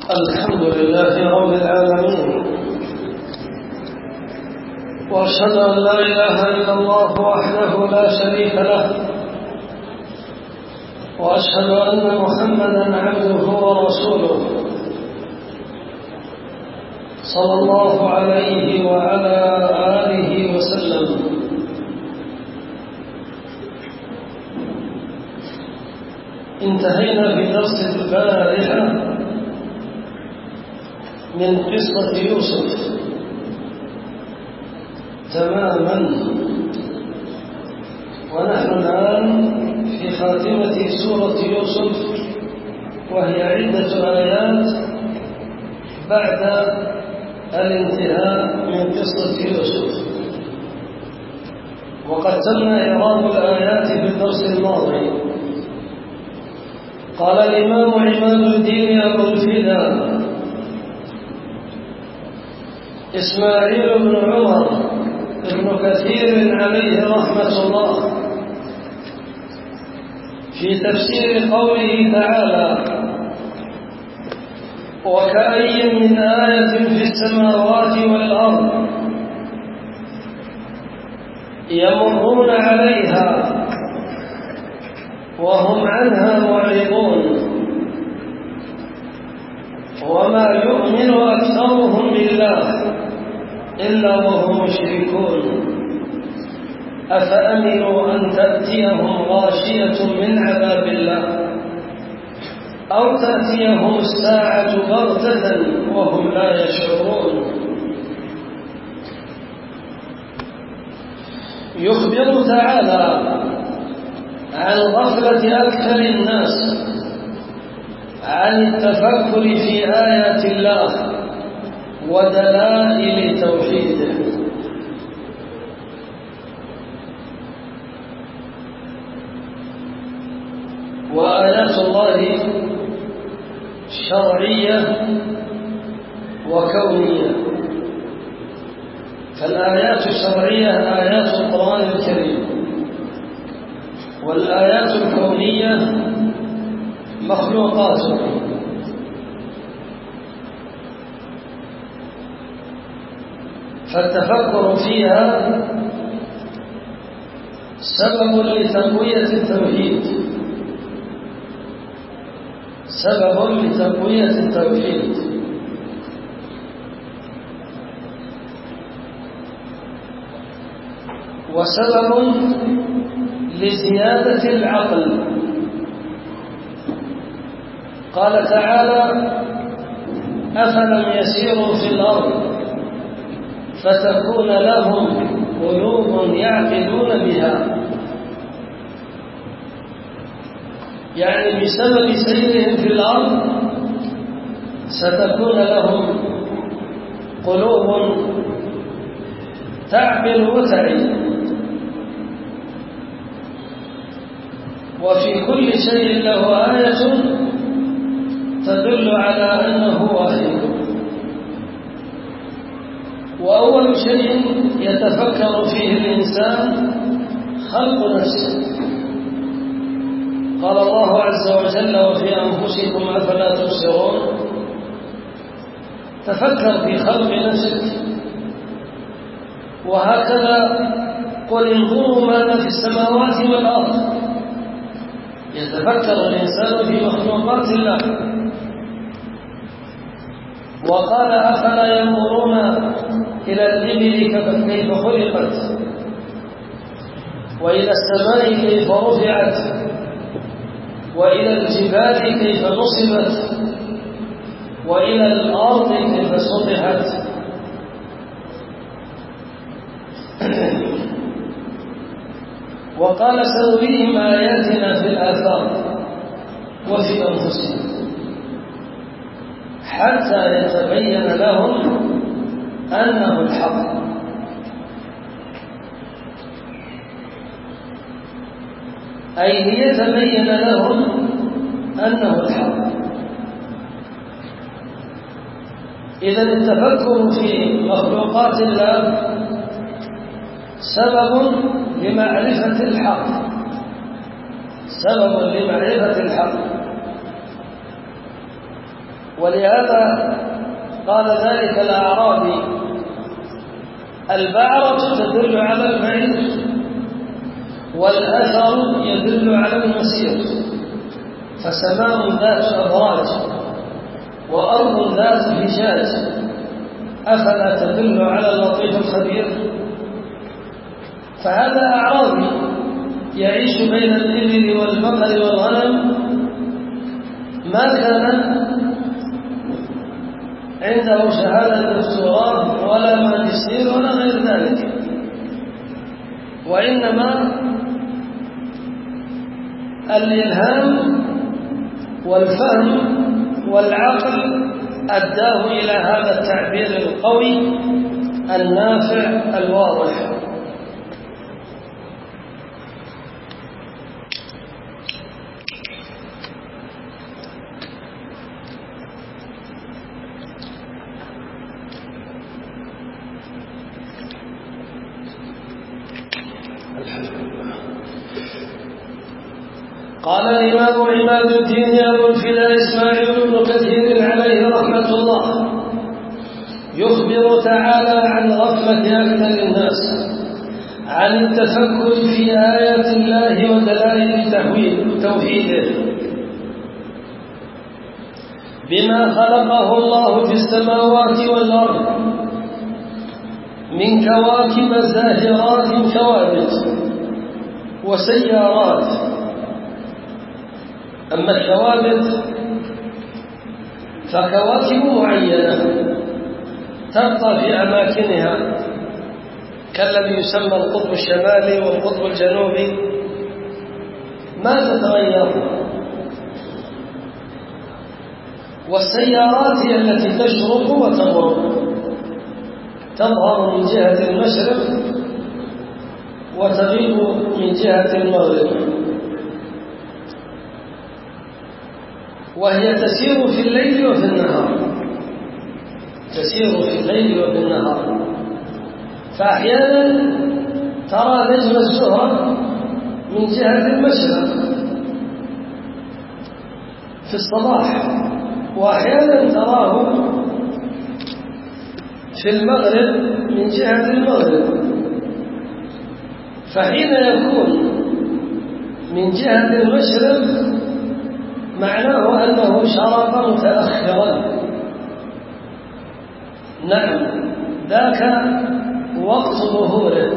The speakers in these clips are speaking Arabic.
الحمد لله رب العالمين، وأشهد أن لا إله إلا الله وحده لا شريك له، وأشهد أن محمدا عبده ورسوله صلى الله عليه وعلى آله وسلم. انتهينا في درس البارحة من قصة يوسف تماما، ونحن الآن في خاتمة سورة يوسف، وهي عدة آيات بعد الانتهاء من قصة يوسف، وقد تم إعراب الآيات في الدرس الماضي. قال الإمام عماد الدين أبو الفداء إسماعيل بن عمر بن كثير عليه رحمة الله في تفسير قوله تعالى: وكأي من آية في السماوات والأرض يمرون عليها وهم عنها معرضون وما يؤمن أكثرهم بالله إلا وهم مشركون أفأمنوا أن تأتيهم غاشية من عذاب الله أو تأتيهم الساعة بغتة وهم لا يشعرون. يخبر تعالى عن غفلة أكثر الناس عن التفكر في آيات الله ودلائل توحيده. وآيات الله شرعية وكونية، فالآيات الشرعية آيات القرآن الكريم، والآيات الكونية مخلوقات. فالتفكر فيها سبب لتقوية التوحيد، سبب لتقوية التوحيد، وسبب لزيادة العقل. قال تعالى: أفلم يسيروا في الأرض فتكون لهم قلوب يعقلون بها، يعني بسبب سيرهم في الأرض ستكون لهم قلوب تعقل وتعي. وفي كل شيء له آية تدل على أنه واحد. وأول شيء يتفكر فيه الإنسان خلق نفسه. قال الله عز وجل: وفي أنفسكم أفلا تبصرون. تفكر في خلق نفسك. وهكذا قل انظروا ماذا في السماوات والأرض. يتفكر الإنسان في مخلوقات الله. وقال: أفلا ينظرون إلى الإبل كيف خلقت، وإلى السماء كيف رفعت، وإلى الجبال كيف نصبت، وإلى الأرض كيف سطحت. وقال: سنريهم آياتنا في الآفاق وفي أنفسهم حتى يتبين لهم أنه الحق. أي ليتبين لهم أنه الحق. إذا التفكر في مخلوقات الله سبب لمعرفة الحق، سبب لمعرفة الحق. ولهذا قال ذلك الأعرابي: البعرة تدل على البعير، والأثر يدل على المسير، فسماء ذات أبراج وأرض ذات فجاج، أفلا تدل على اللطيف الخبير؟ فهذا أعرابي يعيش بين الإبل والبقر والغنم، ما كان عنده شهادة دكتوراه ولا ماجستير ولا غير ذلك، وإنما الإلهام والفهم والعقل أداه إلى هذا التعبير القوي النافع الواضح. قال الإمام عماد الدين أبو الفداء إسماعيل بن كثير عليه رحمة الله: يخبر تعالى عن غفلة أكثر الناس عن التفكر في آيات الله ودلائل توحيده، بما خلقه الله في السماوات والأرض من كواكب زاهرات ثوابت وسيارات. أما الثوابت فكواكب معينة تبقى في أماكنها، كالذي يسمى القطب الشمالي والقطب الجنوبي، ما تتغير. والسيارات هي التي تشرق وتغرب، تظهر من جهة المشرق وتغيب من جهة المغرب، وهي تسير في الليل وفي النهار، تسير في الليل وفي النهار. فأحيانا ترى نجم الزهرة من جهة المشرق في الصباح، وأحيانا تراه في المغرب من جهة المغرب. فحين يكون من جهة المشرق معناه أنه شرق متأخرا، نعم، ذاك وقت ظهوره،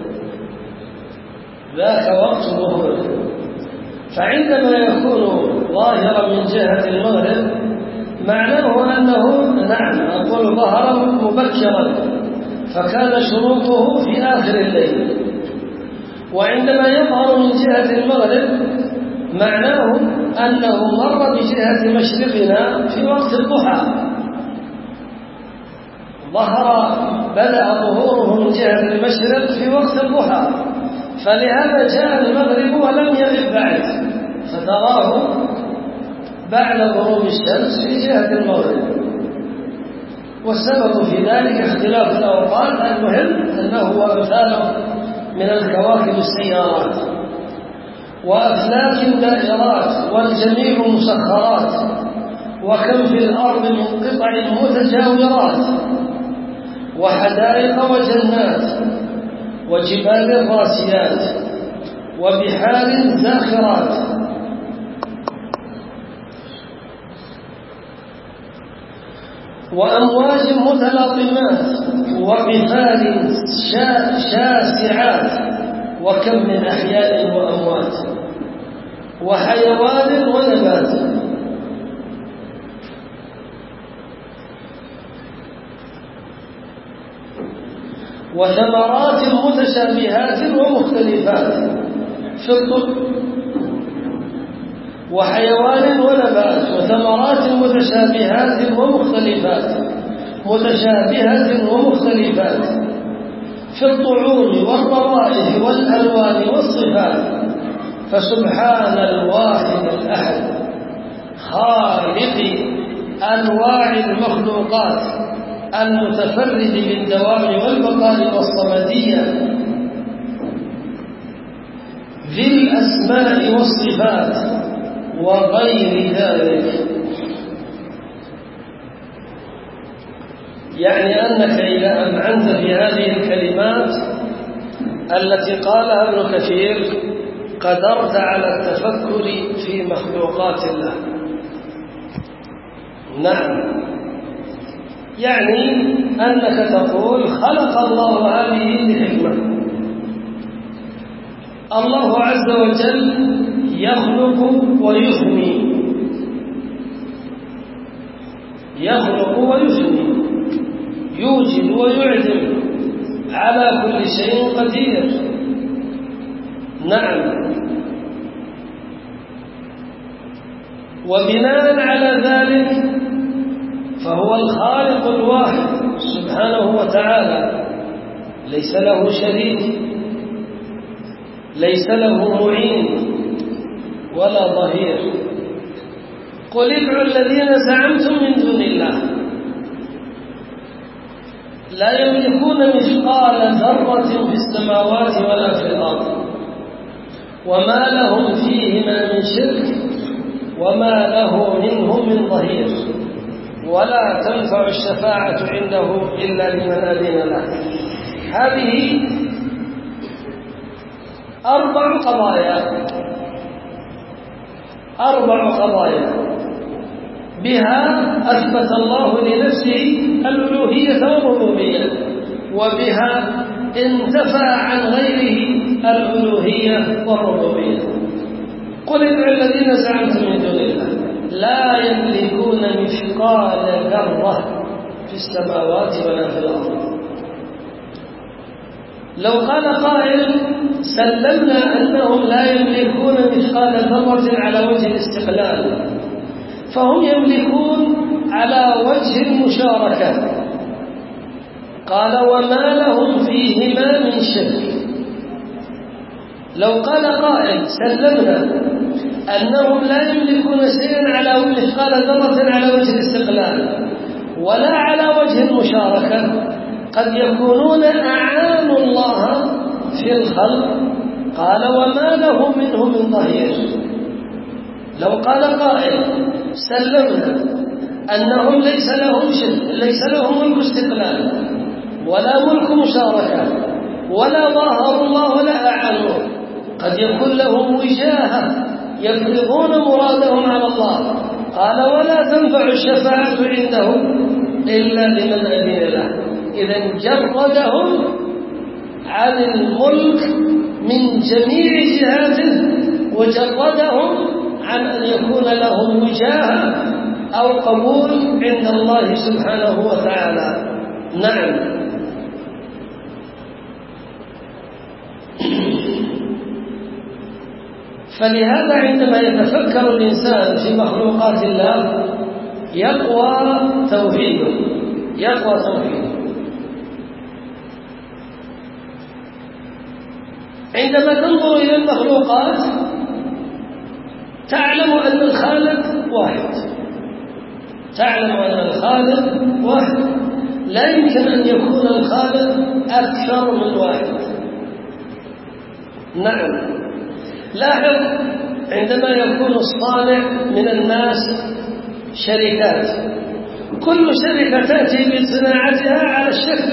ذاك وقت ظهوره. فعندما يكون ظاهرا من جهة المغرب معناه أنه، نعم، أقول ظهر مبكرا، فكان شروطه في آخر الليل. وعندما يظهر من جهة المغرب معناه أنه مر بجهة مشرقنا في وقت الضحى، بدأ ظهوره من جهة المشرق في وقت الضحى، فلهذا جاء المغرب ولم يغب بعد، فتراه بعد غروب الشمس في جهة المغرب. والسبب في ذلك اختلاف الأوقات، المهم أنه وأمثاله من الكواكب السيارات وأفلاك دائرات، والجميع مسخرات، وكم في الأرض من قطع متجاورات، وحدائق وجنات، وجبال راسيات، وبحار زاخرات، وأمواج متلاطمات، وقفال شاسعات، وكم من أحياء وأموات، وحيوان ونبات. وثمرات متشابهات ومختلفات في الطب، وحيوان ونبات، وثمرات متشابهات ومختلفات في الطعوم والروائح والألوان والصفات. فسبحان الواحد الأحد خالق أنواع المخلوقات المتفرد بالدوام والبقاء والصمدية، ذي الأسماء والصفات وغير ذلك. يعني أنك إذا أمعنت في هذه الكلمات التي قالها ابن كثير قدرت على التفكر في مخلوقات الله. نعم، يعني أنك تقول خلق الله هذه لحكمة. الله عز وجل يخلق ويفني، يخلق ويفني، يوجد ويعدم، على كل شيء قدير. نعم، وبناء على ذلك فهو الخالق الواحد سبحانه وتعالى، ليس له شريك، ليس له معين ولا ظهير. قل ادعوا الذين زعمتم من دون الله لا يملكون مثقال ذرة في السماوات ولا في الأرض وما لهم فيهما من شرك وما له منهم من ظهير ولا تنفع الشفاعة عنده إلا لمن أذن له. هذه 4 قضايا، 4 قضايا بها أثبت الله لنفسه الألوهية والربوبية، وبها انتفى عن غيره الألوهية والربوبية. قل ادعوا الذين زعمتم من دون الله لا يملكون مثقال ذرة في السماوات ولا في الأرض. لو قال قائل سلمنا أنهم لا يملكون مثقال ذرة على وجه الاستقلال، فهم يملكون على وجه المشاركة. قال وما لهم فيهما من شرك. لو قال قائل سلمنا أنهم لا يملكون شيئا على مثقال ذرة على وجه الاستقلال ولا على وجه المشاركة، قد يكونون أعانوا الله في الخلق، قال وما له منه من ظهير. لو قال قائل سلمنا أنهم ليس لهم ملك استقلال ولا ملك مشاركة ولا ظاهروا الله ولا أعانوا، قد يكون لهم وجاهة يفرضون مرادهم على الله، قال ولا تنفع الشفاعة عنده إلا لمن أذن له. إذن جردهم عن الملك من جميع جهاته وجردهم عن أن يكون لهم وجاهة أو قبول عند الله سبحانه وتعالى. نعم، فلهذا عندما يتفكر الإنسان في مخلوقات الله يقوى توحيده. عندما تنظر إلى المخلوقات تعلم أن الخالق واحد، لا يمكن أن يكون الخالق أكثر من واحد. نعم، لاحظ عندما يكون الصانع من الناس شركات، كل شركة تأتي بصناعتها على الشكل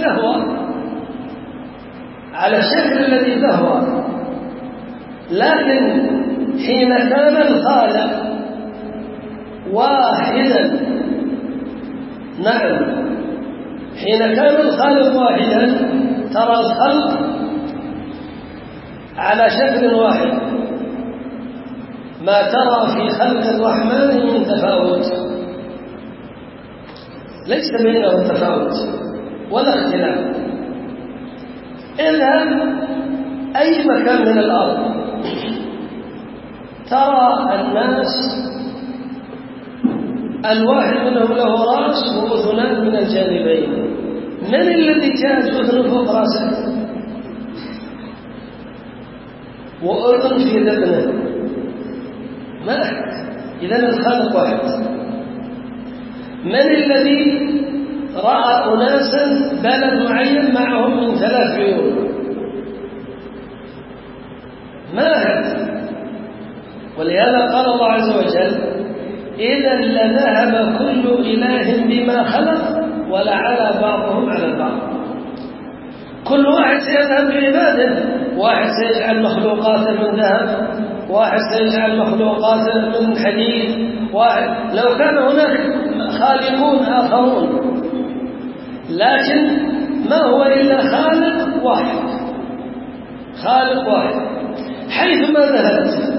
الذي تهوى، لكن حين كان الخالق واحدا، ترى الخلق على شكل واحد، ما ترى في خلق الرحمن من تفاوت، ليس بينهم تفاوت ولا اختلاف. اذهب أي مكان من الأرض ترى الناس الواحد منهم له رأس وأذنان من الجانبين. من الذي كانت أذن فوق رأسه وأذن في ذقنه؟ ما أحد. إذن الخالق واحد. من الذي رأى أناسا بلد معين معهم من 3 عيون؟ ما أحد. ولهذا قال الله عز وجل إذا لذهب كل إله بما خلق ولعلى بعضهم على بعض. كل واحد سيذهب بعباده، واحد سيجعل مخلوقاته من ذهب، واحد سيجعل مخلوقاته من حديد، واحد لو كان هناك خالقون آخرون، لكن ما هو إلا خالق واحد، خالق واحد. حيثما ذهبت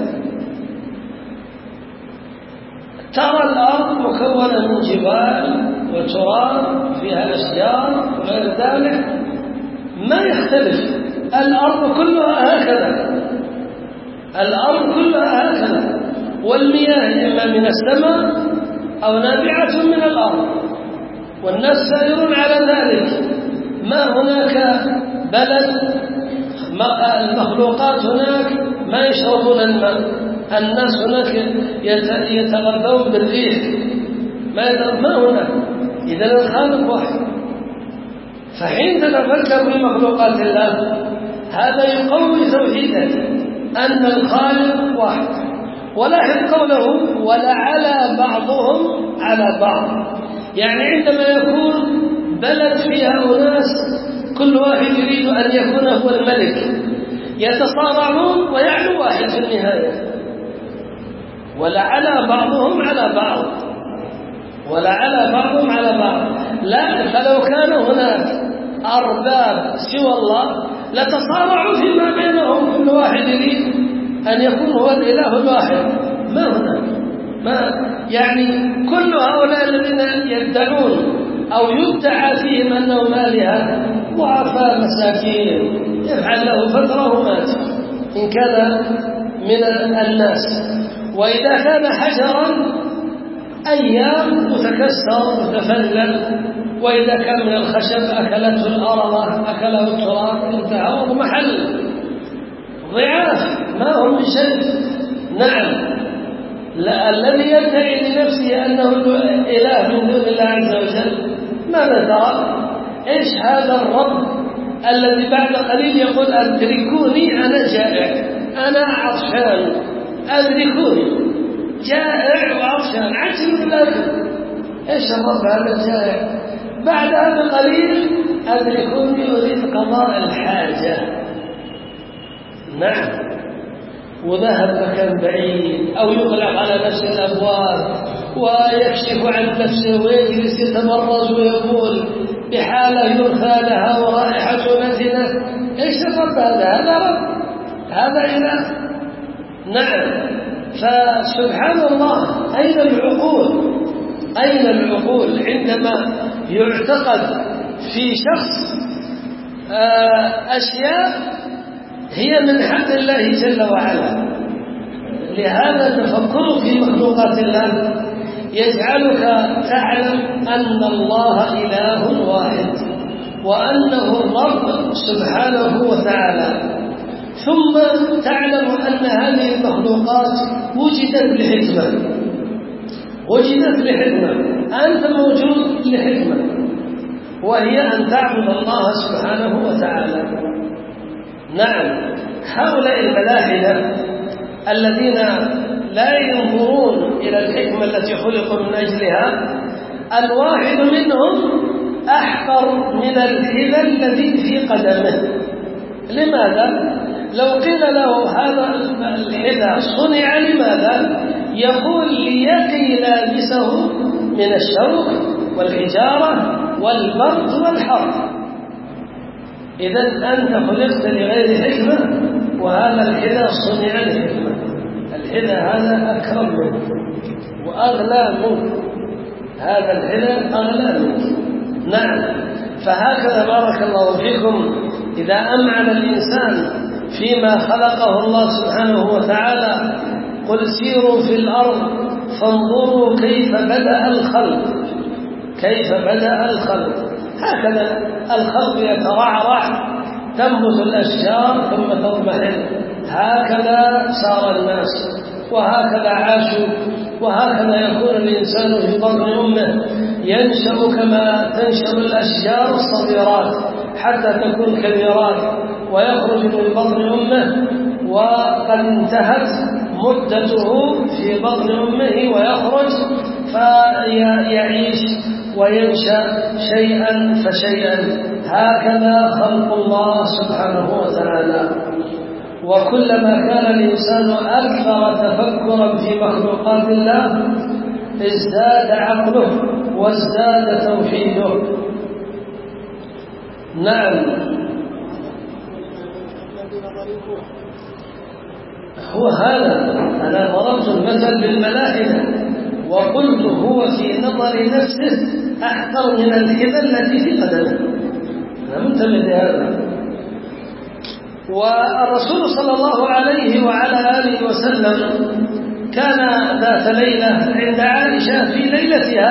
ترى الأرض مكونة من جبال وتراب فيها أشجار وغير ذلك، ما يختلف، الأرض كلها هكذا، الأرض كلها هكذا، والمياه إما من السماء أو نابعة من الأرض، والناس سائرون على ذلك. ما هناك بلد المخلوقات هناك ما يشربون الماء، الناس هناك يتغذون بالريح، ما هناك. إذا الخالق واحد. فحين تتفكر في مخلوقات الله هذا يقوي توحيدك أن الخالق واحد. ولاحظ قوله ولعلى بعضهم على بعض، يعني عندما يكون بلد فيها أناس كل واحد يريد أن يكون هو الملك، يتصارعون ويعلو واحد في النهاية. ولعلى بعضهم على بعض، ولعلى بعضهم على بعض. لا، فلو كان هناك أرباب سوى الله لتصارعوا فيما بينهم، كل واحد يريد أن يكون هو الإله الواحد. ما هناك، ما يعني كل هؤلاء الذين يدعون أو يدعى فيهم أنهم آلهة ضعفاء مساكين، يفعل له فترة ومات إن كان من الناس، وإذا كان حجرا أيام متكسر متفلل، وإذا كان من الخشب أكلته الأرض أكله التراب، انتهى ومحل ضعاف ما هو من شيء. نعم، الذي يدعي لنفسه أنه إله من دون الله عز وجل، ماذا ترى؟ إيش هذا الرب الذي بعد قليل يقول أدركوني أنا جائع أنا عطشان، أدركوني جائع وعطشان عجل بالأكل. إيش الرب هذا الجائع؟ بعدها بقليل أدركوني أريد قضاء الحاجة. نعم، وذهب مكان بعيد أو يغلق على نفسه الأبواب ويكشف عن نفسه ويجلس يتمرز ويقول بحالة يرثى لها ورائحة نتنة. إيش الرب هذا؟ هذا رب، هذا إله. نعم، فسبحان الله أين العقول؟ أين العقول عندما يعتقد في شخص أشياء هي من حق الله جل وعلا؟ لهذا التفكر في مخلوقات الله يجعلك تعلم أن الله إله واحد وأنه الرب سبحانه وتعالى، ثم تعلم أن هذه المخلوقات وجدت لحكمة، وجدت لحكمة، أنت موجود لحكمة، وهي أن تعبد الله سبحانه وتعالى. نعم، هؤلاء الملاحدة الذين لا ينظرون إلى الحكمة التي خلقوا من أجلها، الواحد منهم أحقر من الحذاء الذي في قدمه. لماذا؟ لو قيل له هذا الحذاء صنع لماذا؟ يقول ليقي لابسه من الشوك والحجارة والبرد والحر. إذن أنت خلقت لغير حكمة، وهذا الحذاء صنع لحكمة. الحذاء هذا أكرم منك وأغلى منك، هذا الحذاء أغلى منك. نعم، فهكذا بارك الله فيكم إذا أمعن الإنسان فيما خلقه الله سبحانه وتعالى، قل سيروا في الأرض فانظروا كيف بدأ الخلق، كيف بدأ الخلق. هكذا الخلق يترعرع، تنبت الأشجار ثم تضمحل، هكذا صار الناس وهكذا عاشوا، وهكذا يكون الإنسان في بطن أمه، ينشأ كما تنشأ الأشجار الصغيرات حتى تكون كبيرات، ويخرج من بطن أمه وقد انتهت مدته في بطن أمه ويخرج فيعيش وينشأ شيئا فشيئا. هكذا خلق الله سبحانه وتعالى. وكلما كان الإنسان أكثر تفكرا في مخلوقات الله ازداد عقله وازداد توحيده. نعم، هو هذا. أنا ضربت المثل بالملائكة وقلت هو في نظر نفسه أحقر من الحبة التي في قدمه. أنا منتبه لهذا. والرسول صلى الله عليه وعلى آله وسلم كان ذات ليلة عند عائشة في ليلتها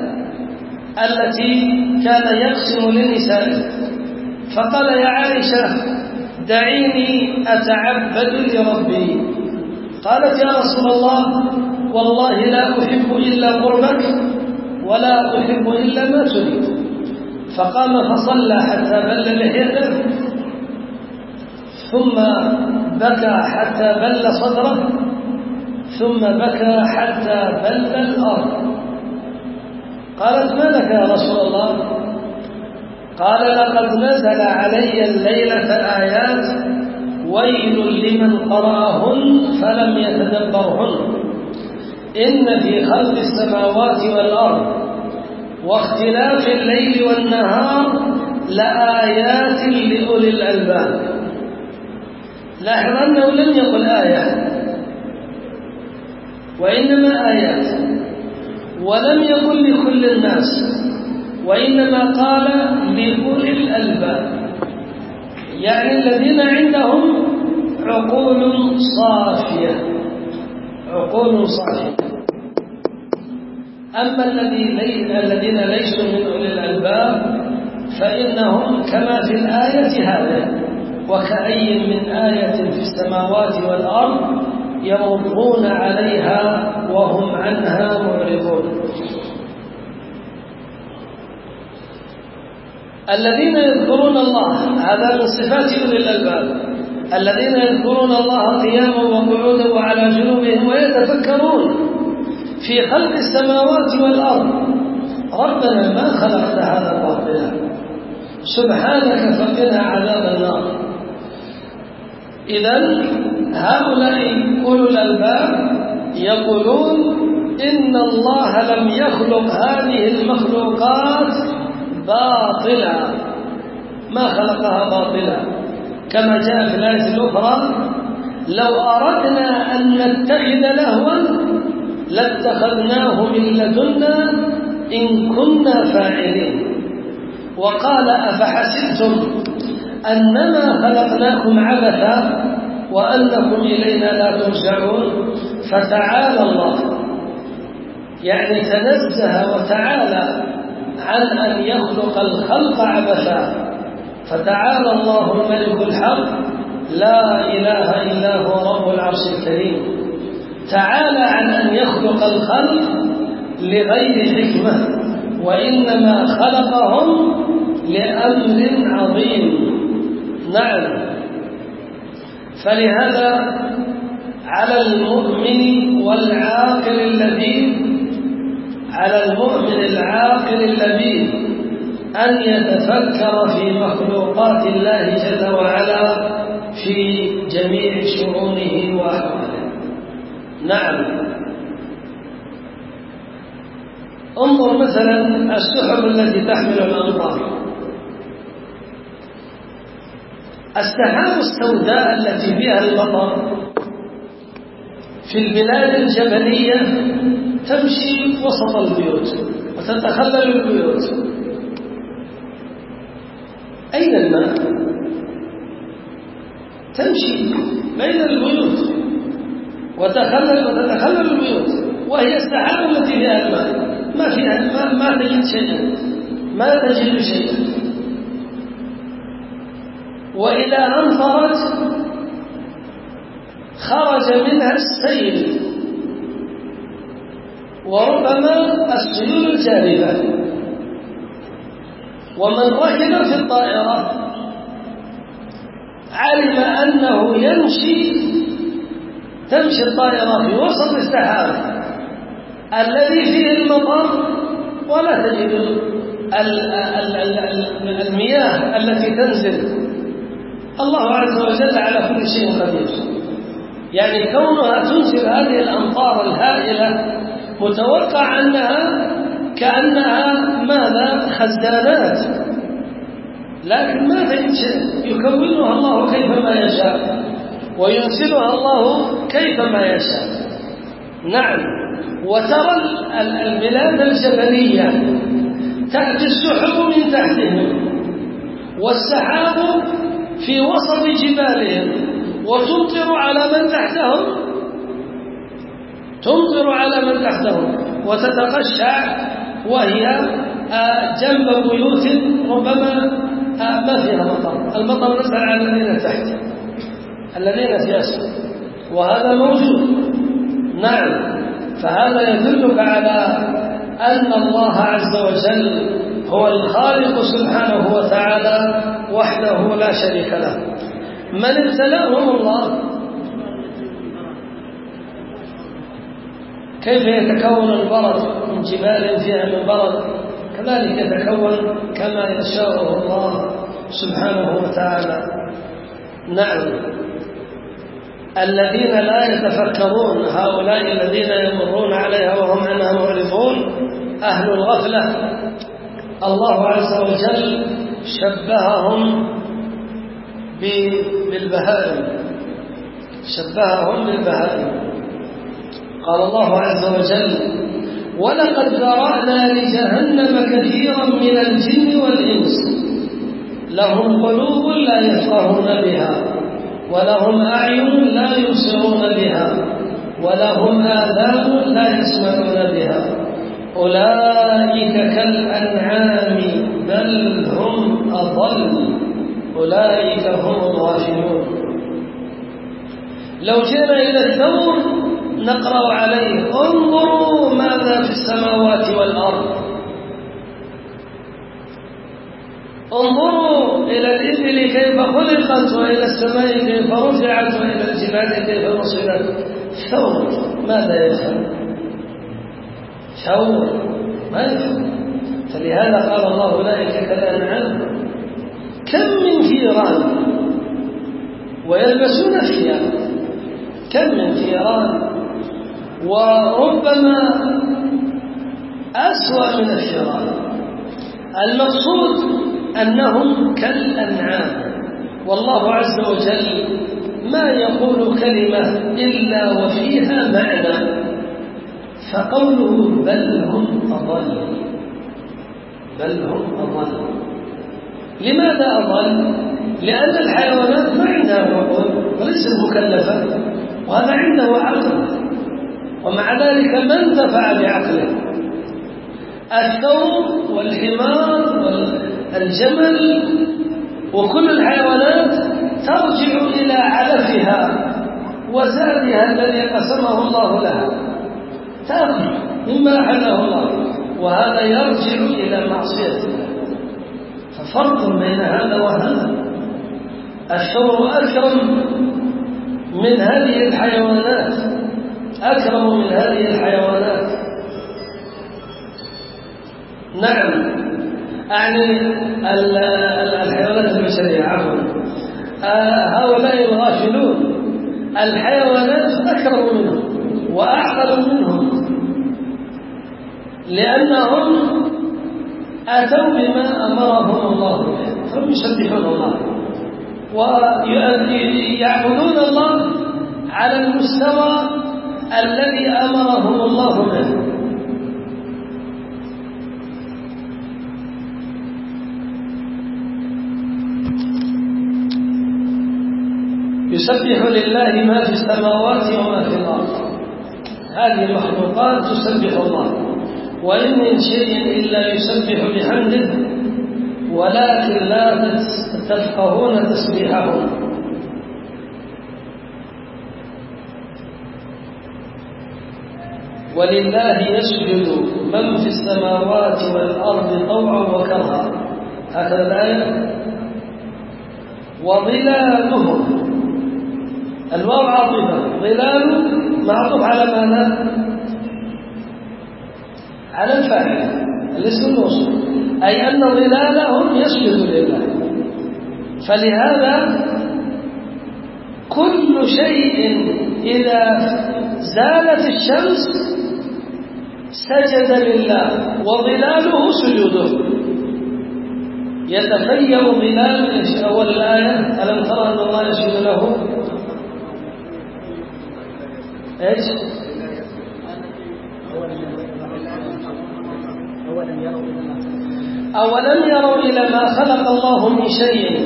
التي كان يقسم لنسائه، فقال: يا عائشة دعيني أتعبد لربي. قالت: يا رسول الله والله لا أحب إلا قربك ولا أحب إلا ما تريد. فقام فصلى حتى بل لحيته، ثم بكى حتى بل صدره، ثم بكى حتى بل الأرض. قالت: ما لك يا رسول الله؟ قال: لقد نزل علي الليلة آيات ويل لمن قرأهن فلم يتدبرهن، إن في خلق السماوات والأرض واختلاف الليل والنهار لآيات لأولي الألباب. لاحظ أنه لم يقل آية وإنما آيات، ولم يقل لكل الناس، وإنما قال لأولي الألباب، يعني الذين عندهم عقول صافية. عقول صافية. أما الذين ليسوا من أولي الألباب فإنهم كما في الآية هذه: وكأي من آية في السماوات والأرض يمرون عليها وهم عنها معرضون. الذين يذكرون الله، هذا من صفات أولي الألباب، الذين يذكرون الله قياما وقعودا وعلى جنوبهم ويتفكرون في خلق السماوات والأرض. ربنا ما خلقت هذا باطلا، سبحانك فقنا عذاب النار. إذن هؤلاء أولو الألباب يقولون إن الله لم يخلق هذه المخلوقات باطلا، ما خلقها باطلا، كما جاء في الآية الأخرى: لو أردنا أن نتخذ لهوا لاتخذناه من لدنا إن كنا فاعلين. وقال: أفحسبتم أنما خلقناكم عبثا وأنكم إلينا لا ترجعون. فتعالى الله، يعني تنزه وتعالى عن أن يخلق الخلق عبثا. فتعالى الله الملك الحق لا إله إلا هو رب العرش الكريم. تعالى عن أن يخلق الخلق لغير حكمة، وإنما خلقهم لأمر عظيم. نعم. فلهذا على المؤمن والعاقل اللبيب، على المؤمن العاقل اللبيب أن يتفكر في مخلوقات الله جل وعلا في جميع شؤونه وأحواله. نعم. انظر مثلا السحب التي تحمل الأمطار، السحاب السوداء التي فيها المطر في البلاد الجبلية تمشي وسط البيوت وتتخلل البيوت. أين الماء؟ تمشي بين البيوت وتتخلل البيوت، وهي السحاب التي فيها الماء، ما فيها الماء، ما تجد شيئا، ما تجد شيئا. وإذا أمطرت خرج منها السيل، وربما السيول الجارفة. ومن ركب في الطائرة علم أنه تمشي الطائرة في وسط السحاب، الذي فيه المطر ولا تجد المياه التي تنزل. الله عز وجل على كل شيء قدير. يعني كونها تنزل هذه الأمطار الهائلة متوقع أنها كأنها ماذا؟ خزانات، لكن ما تجد شيء، يكونها الله كيفما يشاء وينزلها الله كيفما يشاء. نعم. وترى البلاد الجبلية تأتي السحب من تحتهم والسحاب في وسط جبالهم وتمطر على من تحتهم، تمطر على من تحتهم وتتقشع وهي جنب بيوت ربما ما فيها مطر، المطر نزل على الذين تحت، الذين في أسفل، وهذا موجود. نعم. فهذا يدلك على أن الله عز وجل هو الخالق سبحانه وتعالى وحده لا شريك له. من ابتلاهم الله كيف يتكون البرد من جبال فيها من برد، كذلك يتكون كما يشاء الله سبحانه وتعالى. نعم. الذين لا يتفكرون، هؤلاء الذين يمرون عليها وهم عنها معرضون، أهل الغفلة، الله عز وجل شبههم بالبهائم، شبههم بالبهائم. قال الله عز وجل: ولقد ذرأنا لجهنم كثيرا من الجن والإنس لهم قلوب لا يفقهون بها ولهم أعين لا يبصرون بها ولهم آذان لا يسمعون بها أولئك كالأنعام بل هم أضل أولئك هم الغافلون. لو جئنا إلى الثور نقرأ عليه: انظروا ماذا في السماوات والأرض، انظروا إلى الإبل كيف خلقت وإلى السماء كيف رفعت وإلى الجبال كيف نصبت. ثور ماذا يفهم؟ ثور ما يفهم. فلهذا قال الله: أولئك كالأنعام كم من ثيران ويلبسون ثيابا، كم من ثيران، وربما أسوأ من الثيران. المقصود أنهم كالأنعام، والله عز وجل ما يقول كلمة إلا وفيها معنى، فقوله بل هم أضل، بل هم أضل. لماذا أضل؟ لأن الحيوانات ما عندها عقول وليست مكلفة، وهذا عنده عقل، ومع ذلك ما انتفع بعقله. الثور والحمار والجمل وكل الحيوانات ترجع إلى علفها وزادها الذي قسمه الله لها، تأكل مما أحله الله، وهذا يرجع إلى معصية الله. ففرق بين هذا وهذا. الثور أكرم من هذه الحيوانات، أكرم من هذه الحيوانات. نعم، أعني الحيوانات البشرية، عفوا، هؤلاء الغافلون الحيوانات أكرم منهم وأعقل منهم، لأنهم أتوا بما أمرهم الله به، فهم يسبحون الله ويعبدون الله على المستوى الذي أمرهم الله به. يسبح لله ما في السماوات وما في الأرض، هذه المخلوقات تسبح الله، وإن من شيء إلا يسبح بحمده ولكن لا تفقهون تسبيحهم. ولله يسجد من في السماوات والأرض طوعا وكرها، هكذا الآية. وظلالهم، الواو عاطفة، ظلال معطوف على ماذا؟ على الفاعل الاسم الموصول، أي أن ظلالهم يسجد لله. فلهذا كل شيء إذا زالت الشمس سجد لله وظلاله سجوده. يتفيأ ظلال أول الآية ألم ترى أن الله يسجد له إيش؟ أولم يروا إلى ما خلق الله من شيء،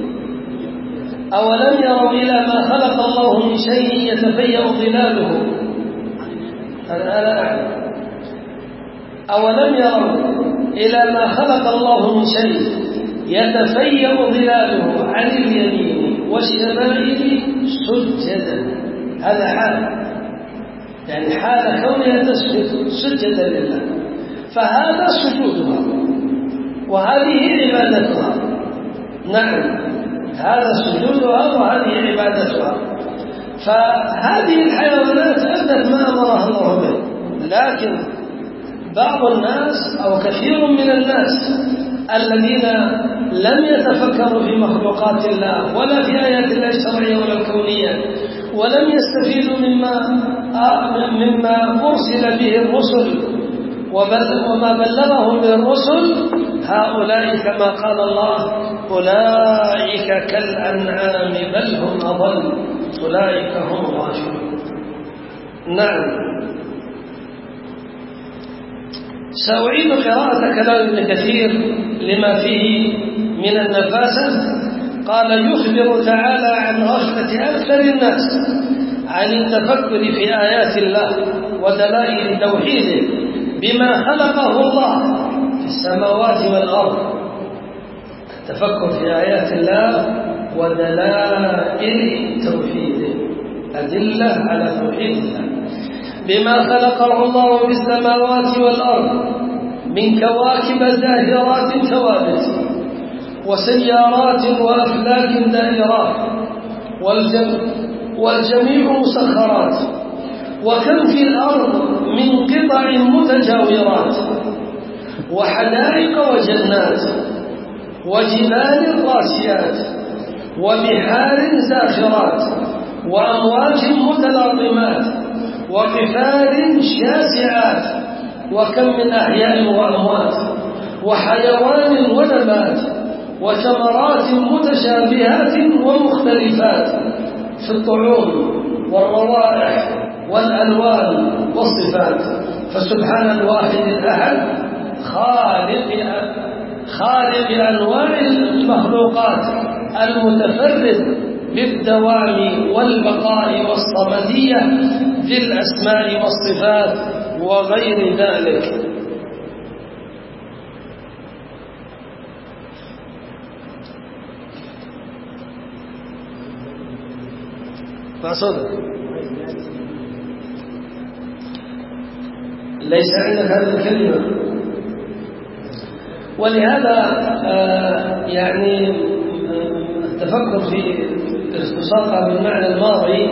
أولم يروا إلى ما خلق الله من شيء يتفيأ ظلاله. أنا لا أعلم. أولم يروا إلى ما خلق الله من شيء يتفيأ ظلاله عن اليمين والشمائل سجدا. هذا حال، يعني حال كونها تسجد سجدا لله، فهذا سجودها وهذه عبادتها. نعم، هذا سجودها وهذه عبادتها. فهذه الحيوانات أدت ما أمرها الله به، لكن بعض الناس أو كثير من الناس الذين لم يتفكروا في مخلوقات الله ولا في آيات الله الشرعية ولا الكونية، ولم يستفيدوا مما أرسل به الرسل وما بلغهم به الرسل، هؤلاء كما قال الله أولئك كالأنعام بل هم أضل أولئك هم الغافلون. نعم. سأعيد قراءة كلام ابن كثير لما فيه من النفاسة. قال يخبر تعالى عن غفلة أكثر الناس عن التفكر في آيات الله ودلائل توحيده بما خلقه الله في السماوات والأرض. التفكر في آيات الله ودلائل توحيده، أدلة على توحيد الله، بما خلقه الله في السماوات والأرض من كواكب زاهرات ثوابت وسيارات وأفلاك دائرات والجميع مسخرات، وكم في الأرض من قطع متجاورات وحدائق وجنات وجبال راسيات وبحار زاخرات وأمواج متلاطمات وقفار شاسعات، وكم من أحياء وأموات وحيوان ونبات وثمرات متشابهات ومختلفات في الطعوم والروائح والألوان والصفات. فسبحان الواحد الأحد خالق أنواع المخلوقات المتفرد بالدوام والبقاء والصمدية ذي الأسماء والصفات وغير ذلك. فصدق ليس عندك هذه الكلمة، ولهذا يعني التفكر في استصاغها بالمعنى الماضي،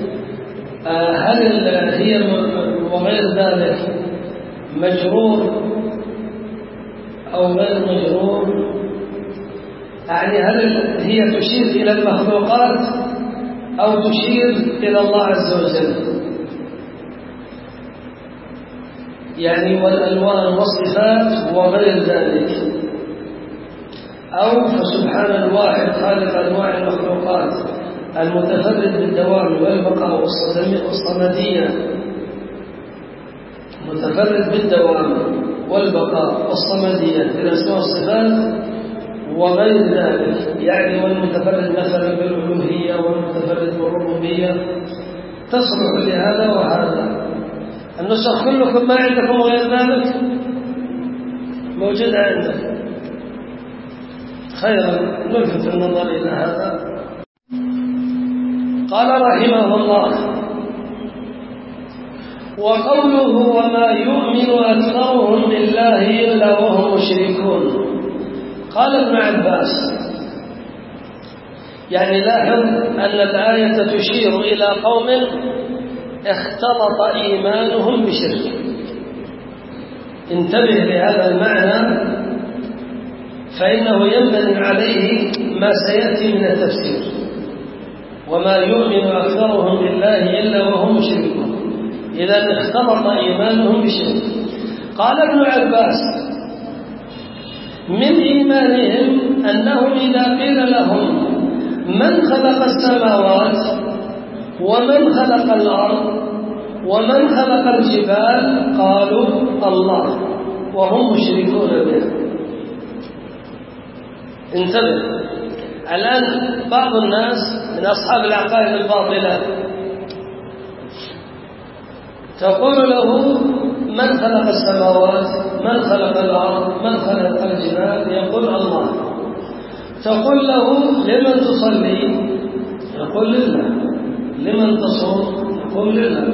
هل هي وغير ذلك مجرور أو غير مجرور، يعني هل هي تشير إلى المخلوقات أو تشير إلى الله عز وجل، يعني والألوان والصفات وغير ذلك، أو فسبحان الواحد خالق أنواع المخلوقات المتفرد بالدوام والبقاء والصمدية، متفرد بالدوام والبقاء والصمدية في الأسماء والصفات وغير ذلك، يعني والمتفرد مثلا بالألوهية والمتفرد بالربوبية، تصلح لهذا وهذا. النسخ كلكم ما عندكم غير ذلك موجود عندك، خيرا نلفت النظر إلى هذا. قال رحمه الله: وقوله وما يؤمن أكثرهم بالله إلا وهم مشركون. قال ابن عباس: يعني لاحظ أن الآية تشير إلى قوم اختلط إيمانهم بشرك، انتبه لهذا المعنى فإنه ينبني عليه ما سيأتي من التفسير. وما يؤمن أكثرهم بالله إلا وهم مشركون، إذا اختلط إيمانهم بشرك. قال ابن عباس من إيمانهم أنهم إذا قيل لهم من خلق السماوات ومن خلق الأرض ومن خلق الجبال قالوا الله، وهم مشركون به. انتبه، الآن بعض الناس من أصحاب العقائد الباطلة تقول له من خلق السماوات من خلق الأرض من خلق الجبال، يقول الله. تقول له لمن تصلي؟ يقول لله. لمن تصوم؟ يقول لله.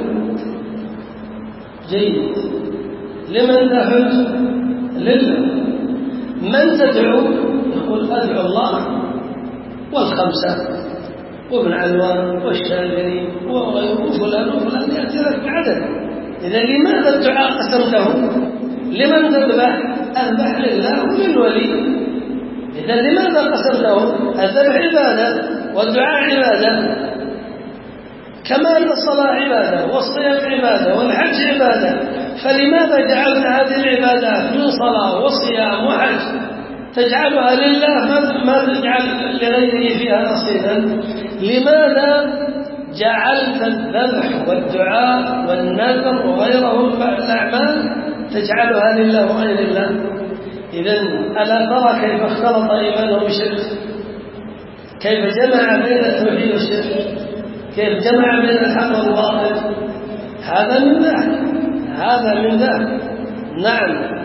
جيد. لمن تحج؟ لله. من تدعو؟ يقول أدعو الله والخمسة وابن علوان والشافعي وفلان وفلان، يأتي لك بعدد. إذا لماذا الدعاء قسمته؟ لمن تذبح؟ أذبح لله وللولي. إذا لماذا قسمته؟ الذبح عبادة والدعاء عبادة، كما أن الصلاة عبادة والصيام عبادة والحج عبادة. فلماذا جعلت هذه العبادات من صلاة وصيام وحج تجعلها لله ما تجعل لغيره فيها نصيبا؟ لماذا جعلت الذبح والدعاء والنذر وغيره من الأعمال تجعلها لله وغير الله؟ إذن ألا ترى كيف اختلط إيمانه بشرك؟ كيف جمع بين التوحيد والشرك؟ كيف جمع بين الحق والباطل؟ هذا من ذاك، هذا من ذاك. نعم،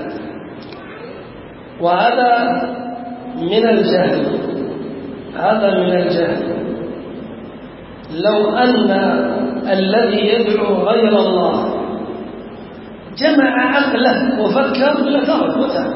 وهذا من الجهل، هذا من الجهل. لو أن الذي يدعو غير الله جمع عقله وفكر لترك وتاب.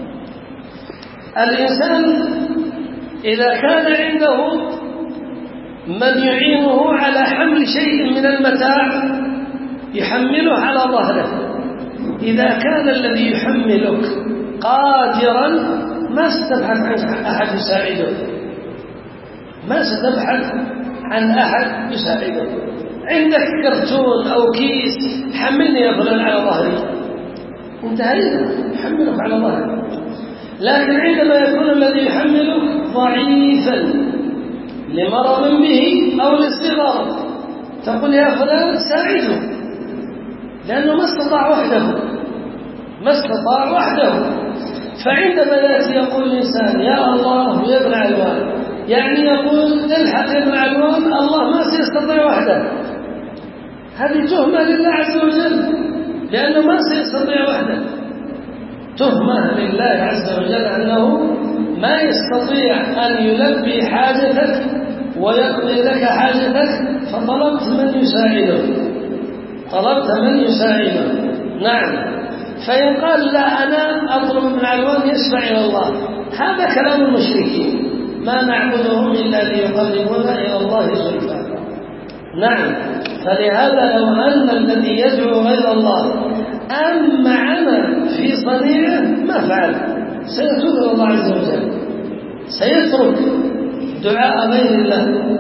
الإنسان إذا كان عنده من يعينه على حمل شيء من المتاع يحمله على ظهره، إذا كان الذي يحملك قادرا ما ستبحث عن أحد يساعدك، ما ستبحث عن أحد يساعدك. عندك كرتون أو كيس، حملني يا فلان على ظهري، انتهينا، يحملك على ظهري. لكن عندما يكون الذي يحملك ضعيفا لمرض به أو للصغر تقول يا فلان ساعده، لأنه ما استطاع وحده، ما استطاع وحده. فعندما يأتي يقول الإنسان يا الله يا ابن علوان، يعني يقول الحق يا ابن علوان، الله ما سيستطيع وحده. هذه تهمة لله عز وجل، لأنه ما سيستطيع وحده. تهمة لله عز وجل أنه ما يستطيع أن يلبي حاجتك ويقضي لك حاجتك، فطلبت من يساعدك، طلبت من يساعدك. نعم. فإن قال لا أنا أطلب من علوان يشفع إلى الله، هذا كلام المشركين، ما نعبدهم إلا ليقربونا إلى الله زلفى. نعم. فلهذا لو أن الذي يدعو غير الله أمعنا في صنيعه ما فعل، سيتوب إلى الله عز وجل، سيترك دعاء غير الله،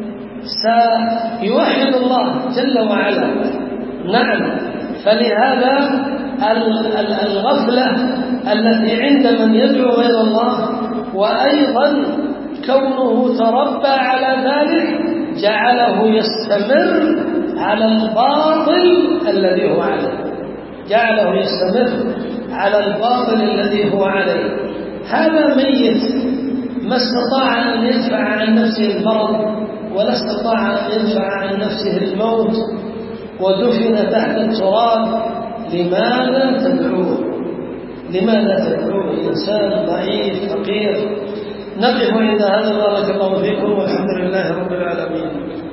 سيوحد الله جل وعلا. نعم. فلهذا الغفلة التي عند من يدعو غير الله، وأيضا كونه تربى على ذلك، جعله يستمر على الباطل الذي هو عليه، جعله يستمر على الباطل الذي هو عليه. هذا ميت ما استطاع أن يدفع عن نفسه المرض ولا استطاع أن يدفع عن نفسه الموت، ودفن تحت التراب. لماذا تدعوه؟ لماذا تدعوه؟ إنسان ضعيف فقير. نقف عند هذا. بارك الله فيكم، والحمد لله رب العالمين.